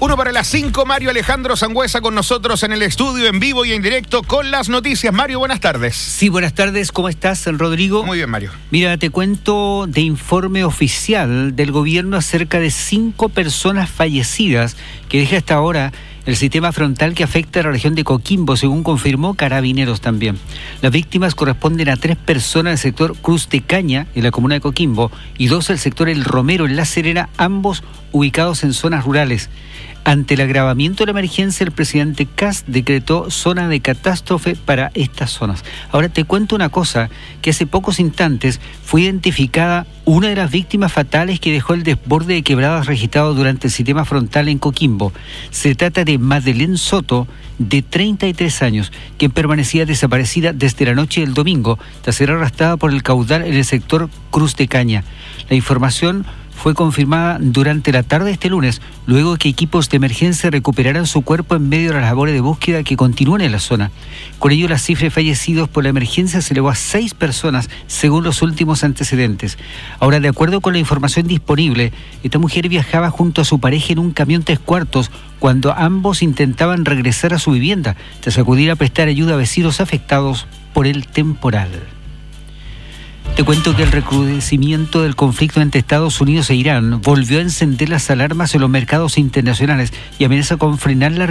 21 para las 5, Mario Alejandro Sangüesa con nosotros en el estudio, en vivo y en directo con las noticias. Mario, buenas tardes. Sí, buenas tardes. ¿Cómo estás, Rodrigo? Muy bien, Mario. Mira, te cuento de informe oficial del gobierno acerca de 5 personas fallecidas que deja hasta ahora el sistema frontal que afecta a la región de Coquimbo, según confirmó Carabineros también. Las víctimas corresponden a 3 personas del sector Cruz de Caña, en la comuna de Coquimbo, y 2 del sector El Romero, en La Serena, ambos ubicados en zonas rurales. Ante el agravamiento de la emergencia, el presidente Kast decretó zona de catástrofe para estas zonas. Ahora te cuento una cosa, que hace pocos instantes fue identificada una de las víctimas fatales que dejó el desborde de quebradas registrado durante el sistema frontal en Coquimbo. Se trata de Madeleine Soto, de 33 años, quien permanecía desaparecida desde la noche del domingo, tras ser arrastrada por el caudal en el sector Cruz de Caña. La información fue confirmada durante la tarde de este lunes, luego que equipos de emergencia recuperaran su cuerpo en medio de las labores de búsqueda que continúan en la zona. Con ello, la cifra de fallecidos por la emergencia se elevó a 6 personas, según los últimos antecedentes. Ahora, de acuerdo con la información disponible, esta mujer viajaba junto a su pareja en un camión 3/4 cuando ambos intentaban regresar a su vivienda, tras acudir a prestar ayuda a vecinos afectados por el temporal. Te cuento que el recrudecimiento del conflicto entre Estados Unidos e Irán volvió a encender las alarmas en los mercados internacionales y amenaza con frenar la